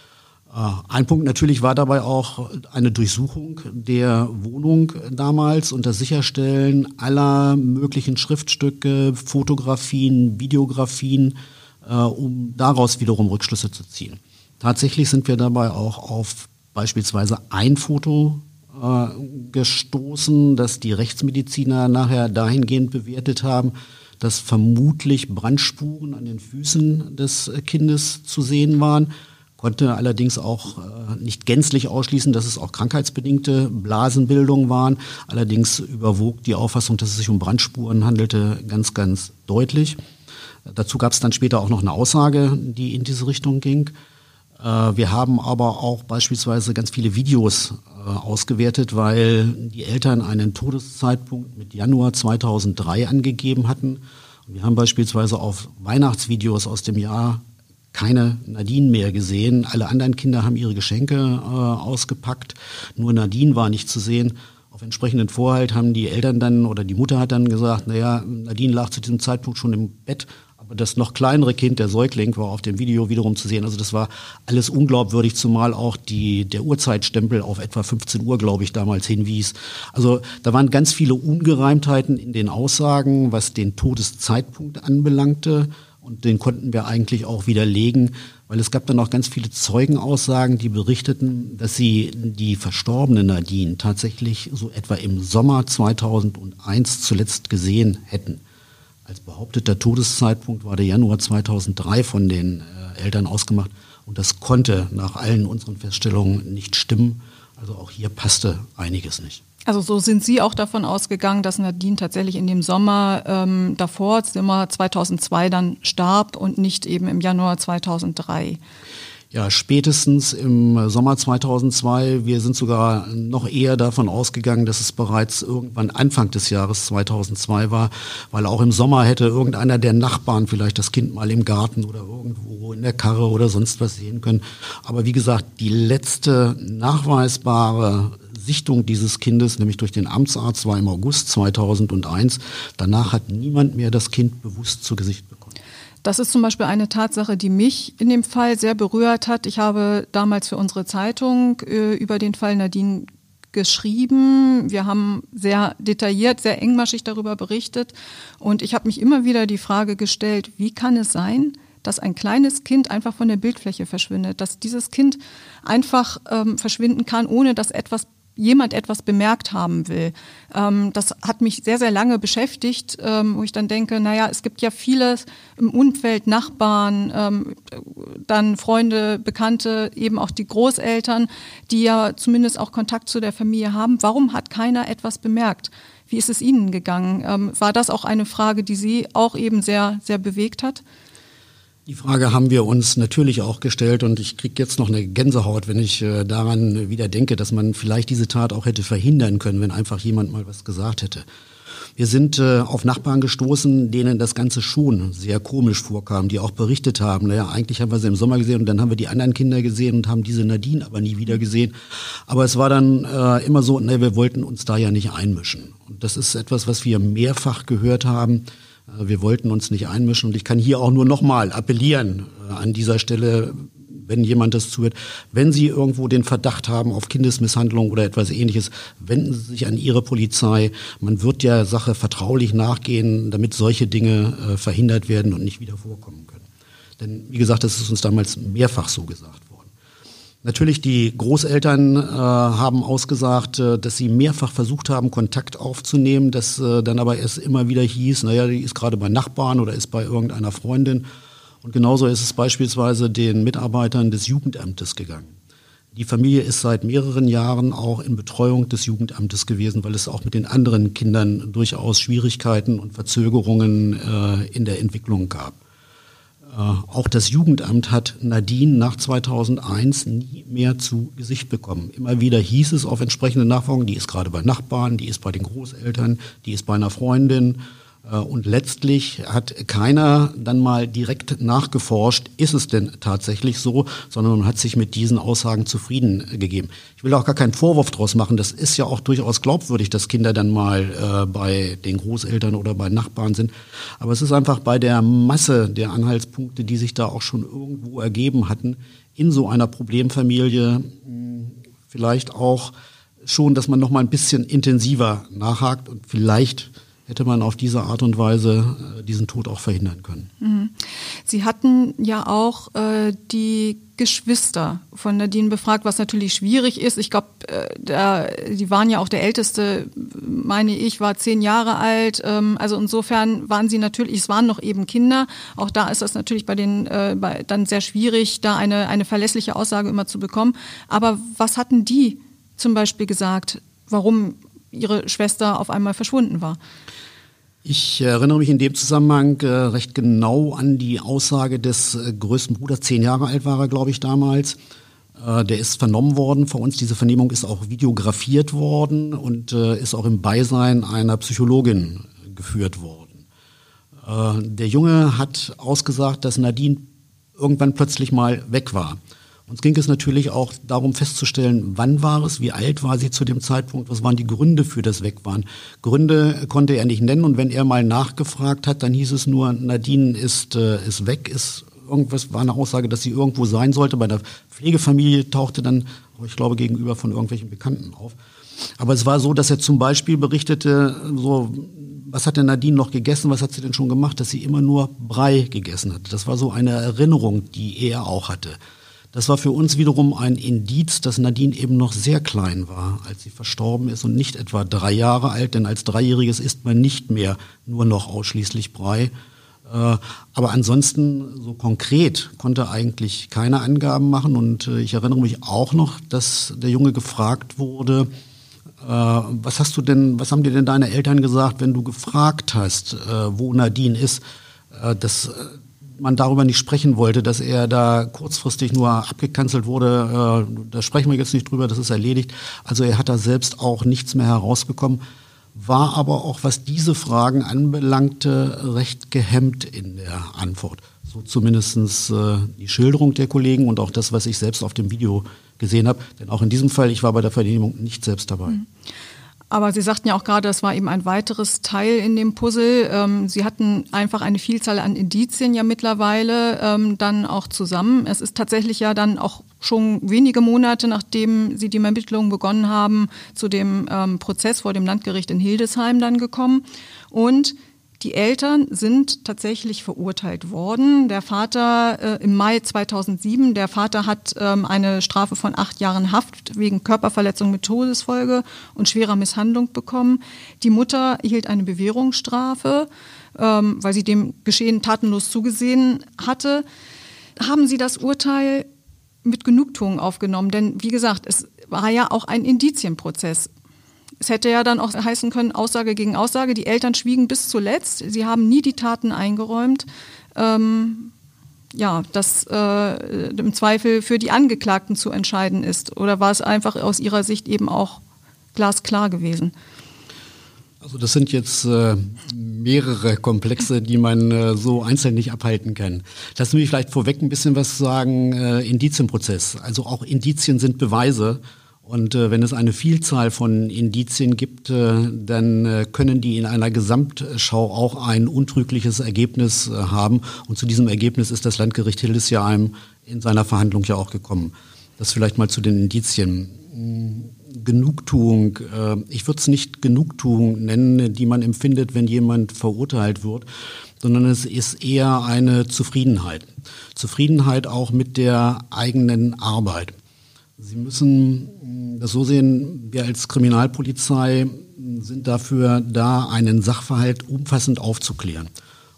Ein Punkt natürlich war dabei auch eine Durchsuchung der Wohnung damals und das Sicherstellen aller möglichen Schriftstücke, Fotografien, Videografien, äh, um daraus wiederum Rückschlüsse zu ziehen. Tatsächlich sind wir dabei auch auf beispielsweise ein Foto äh, gestoßen, das die Rechtsmediziner nachher dahingehend bewertet haben, dass vermutlich Brandspuren an den Füßen des Kindes zu sehen waren. Konnte allerdings auch äh, nicht gänzlich ausschließen, dass es auch krankheitsbedingte Blasenbildungen waren. Allerdings überwog die Auffassung, dass es sich um Brandspuren handelte, ganz, ganz deutlich. Äh, dazu gab es dann später auch noch eine Aussage, die in diese Richtung ging. Äh, wir haben aber auch beispielsweise ganz viele Videos äh, ausgewertet, weil die Eltern einen Todeszeitpunkt mit Januar zweitausenddrei angegeben hatten. Wir haben beispielsweise auf Weihnachtsvideos aus dem Jahr keine Nadine mehr gesehen. Alle anderen Kinder haben ihre Geschenke äh, ausgepackt. Nur Nadine war nicht zu sehen. Auf entsprechenden Vorhalt haben die Eltern dann oder die Mutter hat dann gesagt, naja, Nadine lag zu diesem Zeitpunkt schon im Bett. Aber das noch kleinere Kind, der Säugling, war auf dem Video wiederum zu sehen. Also das war alles unglaubwürdig, zumal auch die, der Uhrzeitstempel auf etwa fünfzehn Uhr, glaube ich, damals hinwies. Also da waren ganz viele Ungereimtheiten in den Aussagen, was den Todeszeitpunkt anbelangte. Und den konnten wir eigentlich auch widerlegen, weil es gab dann auch ganz viele Zeugenaussagen, die berichteten, dass sie die verstorbene Nadine tatsächlich so etwa im Sommer zweitausendeins zuletzt gesehen hätten. Als behaupteter Todeszeitpunkt war der Januar zweitausenddrei von den äh, Eltern ausgemacht und das konnte nach allen unseren Feststellungen nicht stimmen. Also auch hier passte einiges nicht. Also so sind Sie auch davon ausgegangen, dass Nadine tatsächlich in dem Sommer ähm, davor, Sommer zweitausendzwei, dann starb und nicht eben im Januar zweitausenddrei? Ja, spätestens im Sommer zweitausendzwei. Wir sind sogar noch eher davon ausgegangen, dass es bereits irgendwann Anfang des Jahres zweitausendzwei war, weil auch im Sommer hätte irgendeiner der Nachbarn vielleicht das Kind mal im Garten oder irgendwo in der Karre oder sonst was sehen können. Aber wie gesagt, die letzte nachweisbare Sichtung dieses Kindes, nämlich durch den Amtsarzt, war im August zweitausendeins. Danach hat niemand mehr das Kind bewusst zu Gesicht bekommen. Das ist zum Beispiel eine Tatsache, die mich in dem Fall sehr berührt hat. Ich habe damals für unsere Zeitung äh, über den Fall Nadine geschrieben. Wir haben sehr detailliert, sehr engmaschig darüber berichtet. Und ich habe mich immer wieder die Frage gestellt, wie kann es sein, dass ein kleines Kind einfach von der Bildfläche verschwindet, dass dieses Kind einfach ähm, verschwinden kann, ohne dass etwas jemand etwas bemerkt haben will. Ähm, das hat mich sehr, sehr lange beschäftigt, ähm, wo ich dann denke, naja, es gibt ja vieles im Umfeld, Nachbarn, ähm, dann Freunde, Bekannte, eben auch die Großeltern, die ja zumindest auch Kontakt zu der Familie haben. Warum hat keiner etwas bemerkt? Wie ist es Ihnen gegangen? Ähm, war das auch eine Frage, die Sie auch eben sehr, sehr bewegt hat? Die Frage haben wir uns natürlich auch gestellt und ich kriege jetzt noch eine Gänsehaut, wenn ich äh, daran wieder denke, dass man vielleicht diese Tat auch hätte verhindern können, wenn einfach jemand mal was gesagt hätte. Wir sind äh, auf Nachbarn gestoßen, denen das Ganze schon sehr komisch vorkam, die auch berichtet haben, naja, eigentlich haben wir sie im Sommer gesehen und dann haben wir die anderen Kinder gesehen und haben diese Nadine aber nie wieder gesehen. Aber es war dann äh, immer so, ne, wir wollten uns da ja nicht einmischen. Und das ist etwas, was wir mehrfach gehört haben. Wir wollten uns nicht einmischen und ich kann hier auch nur nochmal appellieren äh, an dieser Stelle, wenn jemand das zuhört, wenn Sie irgendwo den Verdacht haben auf Kindesmisshandlung oder etwas Ähnliches, wenden Sie sich an Ihre Polizei. Man wird der Sache vertraulich nachgehen, damit solche Dinge äh, verhindert werden und nicht wieder vorkommen können. Denn wie gesagt, das ist uns damals mehrfach so gesagt worden. Natürlich, die Großeltern äh, haben ausgesagt, äh, dass sie mehrfach versucht haben, Kontakt aufzunehmen, dass äh, dann aber erst immer wieder hieß, naja, die ist gerade bei Nachbarn oder ist bei irgendeiner Freundin. Und genauso ist es beispielsweise den Mitarbeitern des Jugendamtes gegangen. Die Familie ist seit mehreren Jahren auch in Betreuung des Jugendamtes gewesen, weil es auch mit den anderen Kindern durchaus Schwierigkeiten und Verzögerungen äh, in der Entwicklung gab. Äh, auch das Jugendamt hat Nadine nach zweitausendeins nie mehr zu Gesicht bekommen. Immer wieder hieß es auf entsprechende Nachfragen, die ist gerade bei Nachbarn, die ist bei den Großeltern, die ist bei einer Freundin. Und letztlich hat keiner dann mal direkt nachgeforscht, ist es denn tatsächlich so, sondern man hat sich mit diesen Aussagen zufrieden gegeben. Ich will auch gar keinen Vorwurf draus machen, das ist ja auch durchaus glaubwürdig, dass Kinder dann mal äh, bei den Großeltern oder bei Nachbarn sind. Aber es ist einfach bei der Masse der Anhaltspunkte, die sich da auch schon irgendwo ergeben hatten, in so einer Problemfamilie mh, vielleicht auch schon, dass man noch mal ein bisschen intensiver nachhakt und vielleicht hätte man auf diese Art und Weise äh, diesen Tod auch verhindern können. Mhm. Sie hatten ja auch äh, die Geschwister von Nadine befragt, was natürlich schwierig ist. Ich glaube, äh, die waren ja auch der Älteste, meine ich, war zehn Jahre alt. Ähm, also insofern waren sie natürlich, es waren noch eben Kinder. Auch da ist das natürlich bei den äh, bei, dann sehr schwierig, da eine, eine verlässliche Aussage immer zu bekommen. Aber was hatten die zum Beispiel gesagt, warum ihre Schwester auf einmal verschwunden war? Ich erinnere mich in dem Zusammenhang äh, recht genau an die Aussage des äh, größten Bruders. Zehn Jahre alt war er, glaube ich, damals. Äh, der ist vernommen worden vor uns. Diese Vernehmung ist auch videografiert worden und äh, ist auch im Beisein einer Psychologin geführt worden. Äh, der Junge hat ausgesagt, dass Nadine irgendwann plötzlich mal weg war. Uns ging es natürlich auch darum festzustellen, wann war es, wie alt war sie zu dem Zeitpunkt, was waren die Gründe für das Wegfahren. Gründe konnte er nicht nennen und wenn er mal nachgefragt hat, dann hieß es nur, Nadine ist, äh, ist weg, ist irgendwas, war eine Aussage, dass sie irgendwo sein sollte. Bei der Pflegefamilie tauchte dann, ich glaube, gegenüber von irgendwelchen Bekannten auf. Aber es war so, dass er zum Beispiel berichtete, so, was hat denn Nadine noch gegessen, was hat sie denn schon gemacht, dass sie immer nur Brei gegessen hatte. Das war so eine Erinnerung, die er auch hatte. Das war für uns wiederum ein Indiz, dass Nadine eben noch sehr klein war, als sie verstorben ist und nicht etwa drei Jahre alt, denn als Dreijähriges isst man nicht mehr nur noch ausschließlich Brei. Aber ansonsten so konkret konnte eigentlich keine Angaben machen und ich erinnere mich auch noch, dass der Junge gefragt wurde, was hast du denn, was haben dir denn deine Eltern gesagt, wenn du gefragt hast, wo Nadine ist, dass man darüber nicht sprechen wollte, dass er da kurzfristig nur abgekanzelt wurde. Äh, da sprechen wir jetzt nicht drüber, das ist erledigt. Also er hat da selbst auch nichts mehr herausbekommen, war aber auch, was diese Fragen anbelangte, recht gehemmt in der Antwort. So zumindest äh, die Schilderung der Kollegen und auch das, was ich selbst auf dem Video gesehen habe. Denn auch in diesem Fall, ich war bei der Vernehmung nicht selbst dabei. Mhm. Aber Sie sagten ja auch gerade, das war eben ein weiteres Teil in dem Puzzle. Ähm, Sie hatten einfach eine Vielzahl an Indizien ja mittlerweile ähm, dann auch zusammen. Es ist tatsächlich ja dann auch schon wenige Monate, nachdem Sie die Ermittlungen begonnen haben, zu dem ähm, Prozess vor dem Landgericht in Hildesheim dann gekommen. Und die Eltern sind tatsächlich verurteilt worden. Der Vater äh, im Mai zweitausendsieben, der Vater hat ähm, eine Strafe von acht Jahren Haft wegen Körperverletzung mit Todesfolge und schwerer Misshandlung bekommen. Die Mutter erhielt eine Bewährungsstrafe, ähm, weil sie dem Geschehen tatenlos zugesehen hatte. Haben Sie das Urteil mit Genugtuung aufgenommen? Denn wie gesagt, es war ja auch ein Indizienprozess. Es hätte ja dann auch heißen können, Aussage gegen Aussage. Die Eltern schwiegen bis zuletzt. Sie haben nie die Taten eingeräumt. Ähm, ja, das äh, im Zweifel für die Angeklagten zu entscheiden ist. Oder war es einfach aus Ihrer Sicht eben auch glasklar gewesen? Also das sind jetzt äh, mehrere Komplexe, die man äh, so einzeln nicht abhalten kann. Lassen Sie mich vielleicht vorweg ein bisschen was sagen, äh, Indizienprozess. Also auch Indizien sind Beweise. Und äh, wenn es eine Vielzahl von Indizien gibt, äh, dann äh, können die in einer Gesamtschau auch ein untrügliches Ergebnis äh, haben. Und zu diesem Ergebnis ist das Landgericht Hildesheim in seiner Verhandlung ja auch gekommen. Das vielleicht mal zu den Indizien. Genugtuung. Äh, ich würde es nicht Genugtuung nennen, die man empfindet, wenn jemand verurteilt wird, sondern es ist eher eine Zufriedenheit. Zufriedenheit auch mit der eigenen Arbeit. Sie müssen das so sehen, wir als Kriminalpolizei sind dafür da, einen Sachverhalt umfassend aufzuklären.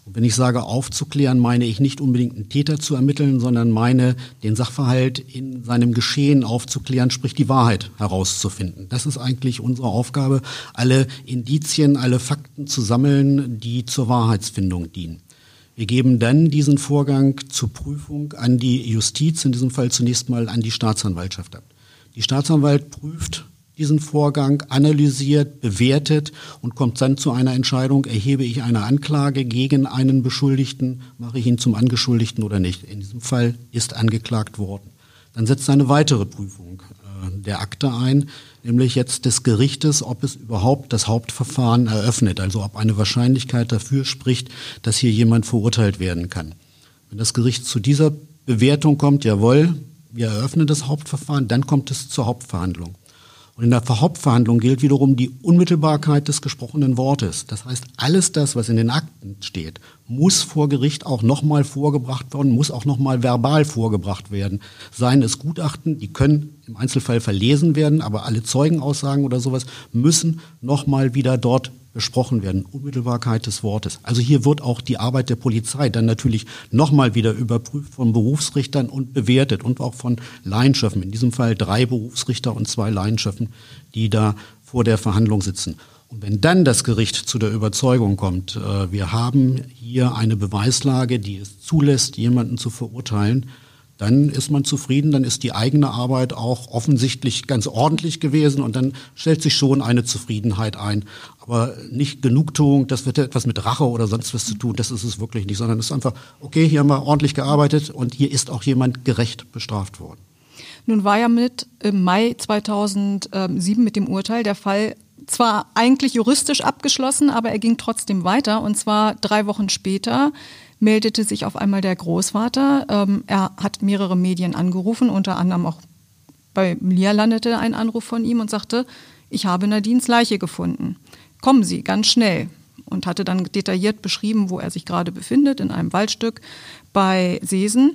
Und wenn ich sage aufzuklären, meine ich nicht unbedingt einen Täter zu ermitteln, sondern meine, den Sachverhalt in seinem Geschehen aufzuklären, sprich die Wahrheit herauszufinden. Das ist eigentlich unsere Aufgabe, alle Indizien, alle Fakten zu sammeln, die zur Wahrheitsfindung dienen. Wir geben dann diesen Vorgang zur Prüfung an die Justiz, in diesem Fall zunächst mal an die Staatsanwaltschaft ab. Die Staatsanwalt prüft diesen Vorgang, analysiert, bewertet und kommt dann zu einer Entscheidung, erhebe ich eine Anklage gegen einen Beschuldigten, mache ich ihn zum Angeschuldigten oder nicht. In diesem Fall ist angeklagt worden. Dann setzt eine weitere Prüfung äh, der Akte ein, nämlich jetzt des Gerichtes, ob es überhaupt das Hauptverfahren eröffnet, also ob eine Wahrscheinlichkeit dafür spricht, dass hier jemand verurteilt werden kann. Wenn das Gericht zu dieser Bewertung kommt, jawohl, wir eröffnen das Hauptverfahren, dann kommt es zur Hauptverhandlung. Und in der Hauptverhandlung gilt wiederum die Unmittelbarkeit des gesprochenen Wortes. Das heißt, alles das, was in den Akten steht, muss vor Gericht auch nochmal vorgebracht werden, muss auch nochmal verbal vorgebracht werden. Seien es Gutachten, die können im Einzelfall verlesen werden, aber alle Zeugenaussagen oder sowas müssen nochmal wieder dort besprochen werden. Unmittelbarkeit des Wortes. Also hier wird auch die Arbeit der Polizei dann natürlich nochmal wieder überprüft von Berufsrichtern und bewertet und auch von Laienschöffen. In diesem Fall drei Berufsrichter und zwei Laienschöffen, die da vor der Verhandlung sitzen. Und wenn dann das Gericht zu der Überzeugung kommt, äh, wir haben hier eine Beweislage, die es zulässt, jemanden zu verurteilen, dann ist man zufrieden, dann ist die eigene Arbeit auch offensichtlich ganz ordentlich gewesen und dann stellt sich schon eine Zufriedenheit ein. Aber nicht Genugtuung, das wird etwas mit Rache oder sonst was zu tun, das ist es wirklich nicht, sondern es ist einfach, okay, hier haben wir ordentlich gearbeitet und hier ist auch jemand gerecht bestraft worden. Nun war ja mit im Mai zweitausendsieben mit dem Urteil der Fall zwar eigentlich juristisch abgeschlossen, aber er ging trotzdem weiter und zwar drei Wochen später meldete sich auf einmal der Großvater. Ähm, er hat mehrere Medien angerufen, unter anderem auch bei Lia landete ein Anruf von ihm und sagte, ich habe Nadines Leiche gefunden. Kommen Sie, ganz schnell. Und hatte dann detailliert beschrieben, wo er sich gerade befindet, in einem Waldstück bei Seesen.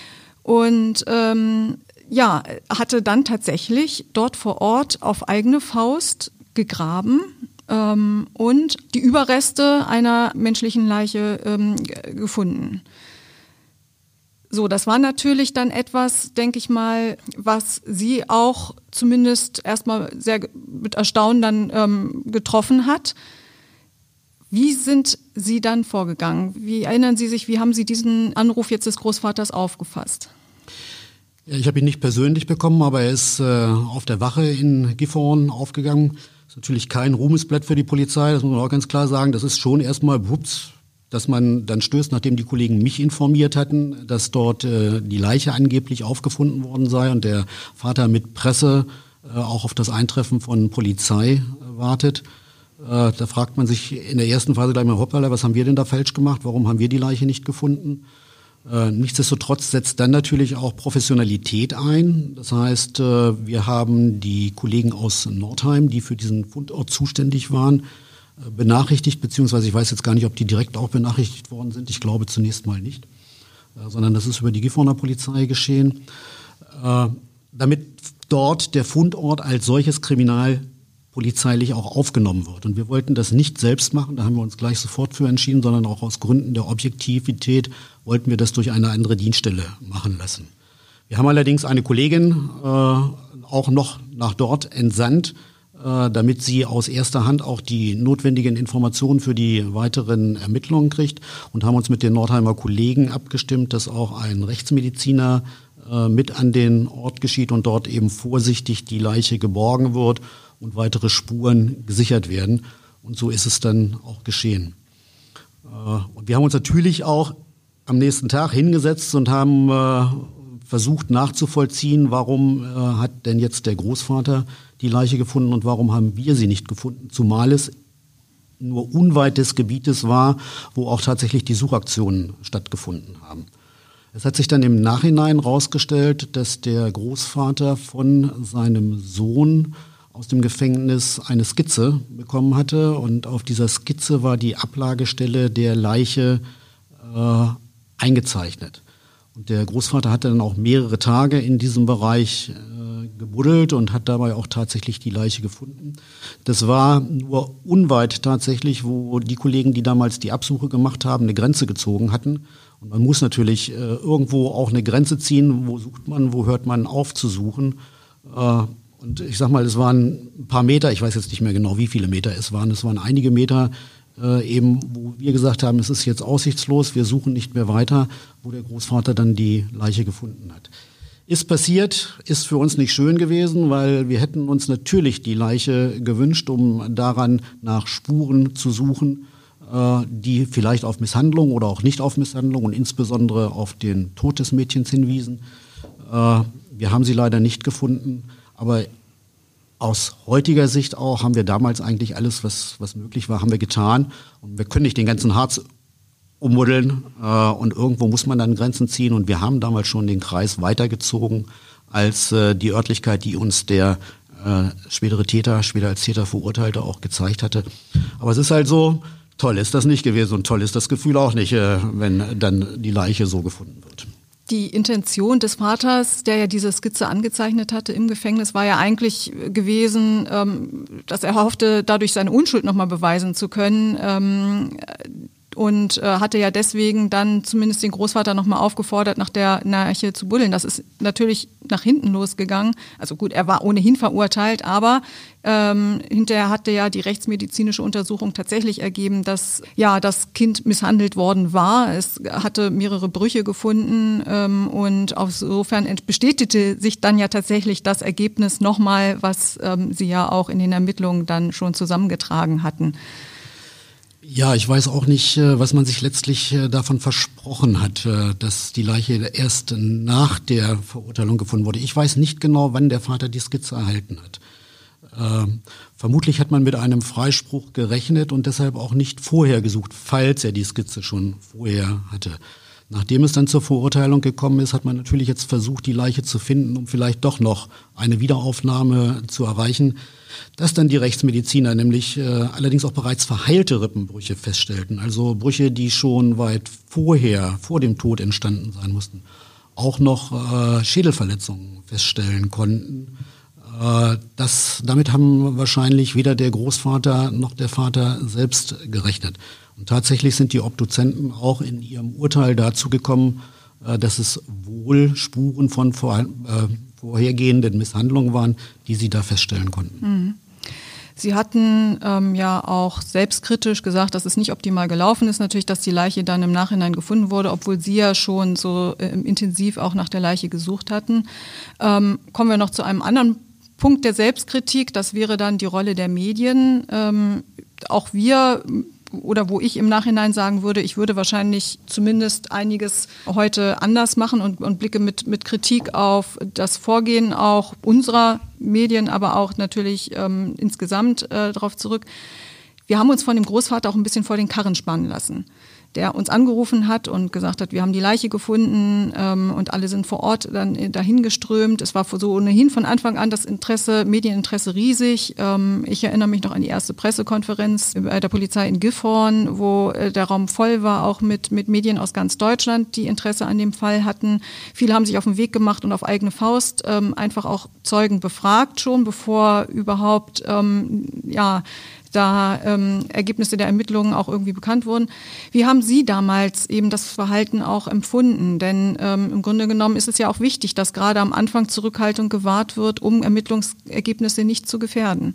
Und ähm, ja, hatte dann tatsächlich dort vor Ort auf eigene Faust gegraben, Ähm, und die Überreste einer menschlichen Leiche ähm, g- gefunden. So, das war natürlich dann etwas, denke ich mal, was Sie auch zumindest erstmal sehr g- mit Erstaunen dann ähm, getroffen hat. Wie sind Sie dann vorgegangen? Wie erinnern Sie sich, wie haben Sie diesen Anruf jetzt des Großvaters aufgefasst? Ja, ich habe ihn nicht persönlich bekommen, aber er ist äh, auf der Wache in Gifhorn aufgegangen. Das ist natürlich kein Ruhmesblatt für die Polizei, das muss man auch ganz klar sagen. Das ist schon erstmal, ups, dass man dann stößt, nachdem die Kollegen mich informiert hatten, dass dort äh, die Leiche angeblich aufgefunden worden sei und der Vater mit Presse äh, auch auf das Eintreffen von Polizei äh, wartet. Äh, da fragt man sich in der ersten Phase gleich mal, hoppala, was haben wir denn da falsch gemacht? Warum haben wir die Leiche nicht gefunden? Äh, nichtsdestotrotz setzt dann natürlich auch Professionalität ein. Das heißt, äh, wir haben die Kollegen aus Nordheim, die für diesen Fundort zuständig waren, äh, benachrichtigt, beziehungsweise ich weiß jetzt gar nicht, ob die direkt auch benachrichtigt worden sind. Ich glaube zunächst mal nicht, äh, sondern das ist über die Gifhorner Polizei geschehen, äh, damit dort der Fundort als solches kriminalpolizeilich auch aufgenommen wird. Und wir wollten das nicht selbst machen, da haben wir uns gleich sofort für entschieden, sondern auch aus Gründen der Objektivität wollten wir das durch eine andere Dienststelle machen lassen. Wir haben allerdings eine Kollegin äh, auch noch nach dort entsandt, äh, damit sie aus erster Hand auch die notwendigen Informationen für die weiteren Ermittlungen kriegt und haben uns mit den Nordheimer Kollegen abgestimmt, dass auch ein Rechtsmediziner äh, mit an den Ort geschieht und dort eben vorsichtig die Leiche geborgen wird und weitere Spuren gesichert werden. Und so ist es dann auch geschehen. Äh, und wir haben uns natürlich auch am nächsten Tag hingesetzt und haben äh, versucht nachzuvollziehen, warum äh, hat denn jetzt der Großvater die Leiche gefunden und warum haben wir sie nicht gefunden, zumal es nur unweit des Gebietes war, wo auch tatsächlich die Suchaktionen stattgefunden haben. Es hat sich dann im Nachhinein herausgestellt, dass der Großvater von seinem Sohn aus dem Gefängnis eine Skizze bekommen hatte und auf dieser Skizze war die Ablagestelle der Leiche äh, eingezeichnet. Und der Großvater hatte dann auch mehrere Tage in diesem Bereich äh, gebuddelt und hat dabei auch tatsächlich die Leiche gefunden. Das war nur unweit tatsächlich, wo die Kollegen, die damals die Absuche gemacht haben, eine Grenze gezogen hatten. Und man muss natürlich äh, irgendwo auch eine Grenze ziehen. Wo sucht man, wo hört man auf zu suchen? Äh, und ich sag mal, es waren ein paar Meter, ich weiß jetzt nicht mehr genau, wie viele Meter es waren. Es waren einige Meter, Äh, eben, wo wir gesagt haben, es ist jetzt aussichtslos, wir suchen nicht mehr weiter, wo der Großvater dann die Leiche gefunden hat. Ist passiert, ist für uns nicht schön gewesen, weil wir hätten uns natürlich die Leiche gewünscht, um daran nach Spuren zu suchen, äh, die vielleicht auf Misshandlung oder auch nicht auf Misshandlung und insbesondere auf den Tod des Mädchens hinwiesen. Äh, wir haben sie leider nicht gefunden, aber aus heutiger Sicht auch haben wir damals eigentlich alles, was, was möglich war, haben wir getan. Und wir können nicht den ganzen Harz ummuddeln äh, und irgendwo muss man dann Grenzen ziehen. Und wir haben damals schon den Kreis weitergezogen als äh, die Örtlichkeit, die uns der äh, spätere Täter, später als Täter Verurteilte auch gezeigt hatte. Aber es ist halt so, toll ist das nicht gewesen und toll ist das Gefühl auch nicht, äh, wenn dann die Leiche so gefunden wird. Die Intention des Vaters, der ja diese Skizze angezeichnet hatte im Gefängnis, war ja eigentlich gewesen, dass er hoffte, dadurch seine Unschuld nochmal beweisen zu können. Und äh, hatte ja deswegen dann zumindest den Großvater nochmal aufgefordert, nach der Leiche zu buddeln. Das ist natürlich nach hinten losgegangen. Also gut, er war ohnehin verurteilt, aber ähm, hinterher hatte ja die rechtsmedizinische Untersuchung tatsächlich ergeben, dass ja das Kind misshandelt worden war. Es hatte mehrere Brüche gefunden ähm, und insofern bestätigte sich dann ja tatsächlich das Ergebnis nochmal, was ähm, sie ja auch in den Ermittlungen dann schon zusammengetragen hatten. Ja, ich weiß auch nicht, was man sich letztlich davon versprochen hat, dass die Leiche erst nach der Verurteilung gefunden wurde. Ich weiß nicht genau, wann der Vater die Skizze erhalten hat. Ähm, vermutlich hat man mit einem Freispruch gerechnet und deshalb auch nicht vorher gesucht, falls er die Skizze schon vorher hatte. Nachdem es dann zur Verurteilung gekommen ist, hat man natürlich jetzt versucht, die Leiche zu finden, um vielleicht doch noch eine Wiederaufnahme zu erreichen. Dass dann die Rechtsmediziner nämlich äh, allerdings auch bereits verheilte Rippenbrüche feststellten, also Brüche, die schon weit vorher, vor dem Tod entstanden sein mussten, auch noch äh, Schädelverletzungen feststellen konnten. Äh, das, damit haben wahrscheinlich weder der Großvater noch der Vater selbst gerechnet. Und tatsächlich sind die Obduzenten auch in ihrem Urteil dazu gekommen, äh, dass es wohl Spuren von vor, äh, vorhergehenden Misshandlungen waren, die sie da feststellen konnten. Sie hatten ähm, ja auch selbstkritisch gesagt, dass es nicht optimal gelaufen ist, natürlich, dass die Leiche dann im Nachhinein gefunden wurde, obwohl Sie ja schon so äh, intensiv auch nach der Leiche gesucht hatten. Ähm, kommen wir noch zu einem anderen Punkt der Selbstkritik, das wäre dann die Rolle der Medien. Ähm, auch wir oder wo ich im Nachhinein sagen würde, ich würde wahrscheinlich zumindest einiges heute anders machen und, und blicke mit, mit Kritik auf das Vorgehen auch unserer Medien, aber auch natürlich ähm, insgesamt äh, darauf zurück. Wir haben uns von dem Großvater auch ein bisschen vor den Karren spannen lassen, der uns angerufen hat und gesagt hat, wir haben die Leiche gefunden ähm, und alle sind vor Ort dann dahin geströmt. Es war so ohnehin von Anfang an das Interesse, Medieninteresse riesig. Ähm, ich erinnere mich noch an die erste Pressekonferenz bei der Polizei in Gifhorn, wo äh, der Raum voll war, auch mit, mit Medien aus ganz Deutschland, die Interesse an dem Fall hatten. Viele haben sich auf den Weg gemacht und auf eigene Faust ähm, einfach auch Zeugen befragt, schon bevor überhaupt ähm, ja da ähm, Ergebnisse der Ermittlungen auch irgendwie bekannt wurden. Wie haben Sie damals eben das Verhalten auch empfunden? Denn ähm, im Grunde genommen ist es ja auch wichtig, dass gerade am Anfang Zurückhaltung gewahrt wird, um Ermittlungsergebnisse nicht zu gefährden.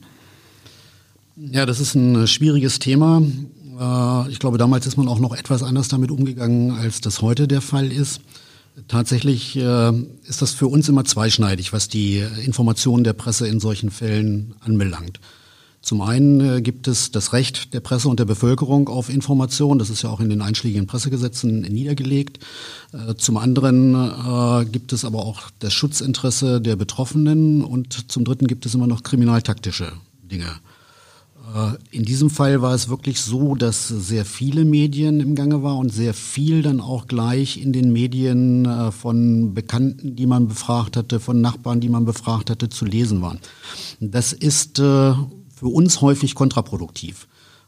Ja, das ist ein schwieriges Thema. Äh, ich glaube, damals ist man auch noch etwas anders damit umgegangen, als das heute der Fall ist. Tatsächlich äh, ist das für uns immer zweischneidig, was die Informationen der Presse in solchen Fällen anbelangt. Zum einen äh, gibt es das Recht der Presse und der Bevölkerung auf Information. Das ist ja auch in den einschlägigen Pressegesetzen niedergelegt. Äh, zum anderen äh, gibt es aber auch das Schutzinteresse der Betroffenen. Und zum dritten gibt es immer noch kriminaltaktische Dinge. Äh, in diesem Fall war es wirklich so, dass sehr viele Medien im Gange waren und sehr viel dann auch gleich in den Medien äh, von Bekannten, die man befragt hatte, von Nachbarn, die man befragt hatte, zu lesen waren. Das ist äh, für uns häufig kontraproduktiv,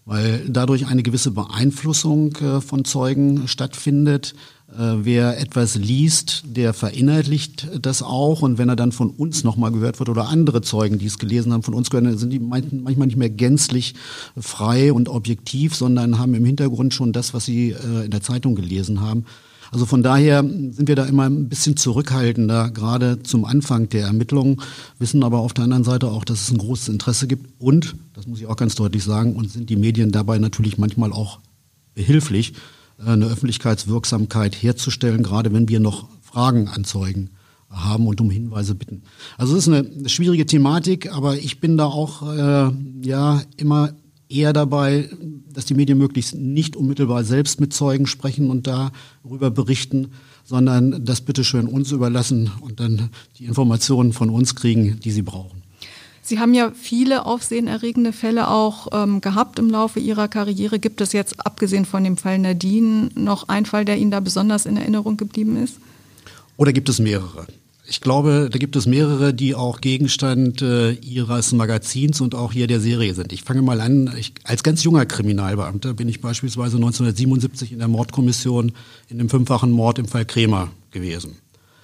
weil dadurch eine gewisse Beeinflussung äh, von Zeugen stattfindet. Äh, wer etwas liest, der verinnerlicht das auch, und wenn er dann von uns nochmal gehört wird oder andere Zeugen, die es gelesen haben, von uns gehört, sind die manchmal nicht mehr gänzlich frei und objektiv, sondern haben im Hintergrund schon das, was sie äh, in der Zeitung gelesen haben. Also von daher sind wir da immer ein bisschen zurückhaltender, gerade zum Anfang der Ermittlungen, wissen aber auf der anderen Seite auch, dass es ein großes Interesse gibt und, das muss ich auch ganz deutlich sagen, und sind die Medien dabei natürlich manchmal auch behilflich, eine Öffentlichkeitswirksamkeit herzustellen, gerade wenn wir noch Fragen an Zeugen haben und um Hinweise bitten. Also es ist eine schwierige Thematik, aber ich bin da auch äh, ja immer eher dabei, dass die Medien möglichst nicht unmittelbar selbst mit Zeugen sprechen und darüber berichten, sondern das bitteschön uns überlassen und dann die Informationen von uns kriegen, die sie brauchen. Sie haben ja viele aufsehenerregende Fälle auch ähm, gehabt im Laufe Ihrer Karriere. Gibt es jetzt, abgesehen von dem Fall Nadine, noch einen Fall, der Ihnen da besonders in Erinnerung geblieben ist? Oder gibt es mehrere? Ich glaube, da gibt es mehrere, die auch Gegenstand äh, Ihres Magazins und auch hier der Serie sind. Ich fange mal an, ich, als ganz junger Kriminalbeamter bin ich beispielsweise neunzehnhundertsiebenundsiebzig in der Mordkommission in dem fünffachen Mord im Fall Kremer gewesen.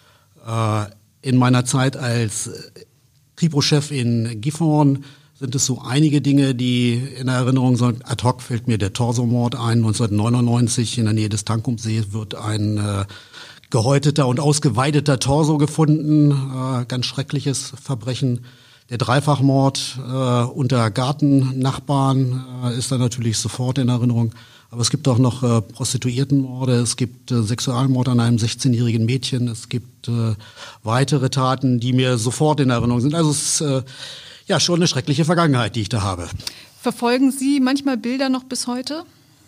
Äh, in meiner Zeit als Kripo-Chef in Gifhorn sind es so einige Dinge, die in der Erinnerung sind. Ad hoc fällt mir der Torso-Mord ein. neunzehnhundertneunundneunzig in der Nähe des Tankumsees wird ein äh, gehäuteter und ausgeweideter Torso gefunden. Äh, ganz schreckliches Verbrechen. Der Dreifachmord äh, unter Gartennachbarn äh, ist da natürlich sofort in Erinnerung. Aber es gibt auch noch äh, Prostituiertenmorde, es gibt äh, Sexualmord an einem sechzehnjährigen Mädchen, es gibt äh, weitere Taten, die mir sofort in Erinnerung sind. Also es ist äh, ja schon eine schreckliche Vergangenheit, die ich da habe. Verfolgen Sie manchmal Bilder noch bis heute?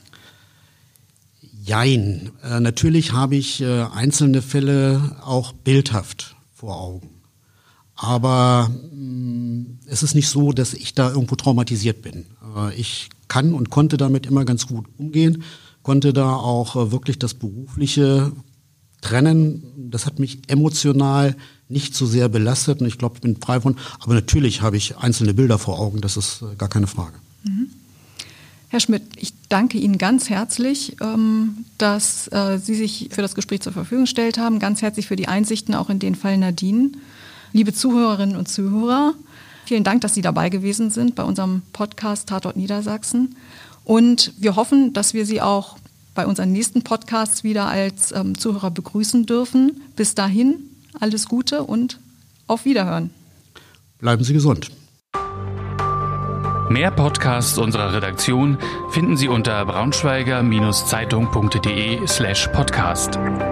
Jein. Äh, natürlich habe ich äh, einzelne Fälle auch bildhaft vor Augen. Aber mh, es ist nicht so, dass ich da irgendwo traumatisiert bin. Äh, ich kann und konnte damit immer ganz gut umgehen, konnte da auch äh, wirklich das Berufliche trennen. Das hat mich emotional nicht so sehr belastet und ich glaube, ich bin frei von. Aber natürlich habe ich einzelne Bilder vor Augen, das ist äh, gar keine Frage. Mhm. Herr Schmidt, ich danke Ihnen ganz herzlich, ähm, dass äh, Sie sich für das Gespräch zur Verfügung gestellt haben. Ganz herzlich für die Einsichten auch in den Fall Nadine. Liebe Zuhörerinnen und Zuhörer, vielen Dank, dass Sie dabei gewesen sind bei unserem Podcast Tatort Niedersachsen. Und wir hoffen, dass wir Sie auch bei unseren nächsten Podcasts wieder als ähm, Zuhörer begrüßen dürfen. Bis dahin, alles Gute und auf Wiederhören. Bleiben Sie gesund. Mehr Podcasts unserer Redaktion finden Sie unter braunschweiger-zeitung.de slash podcast.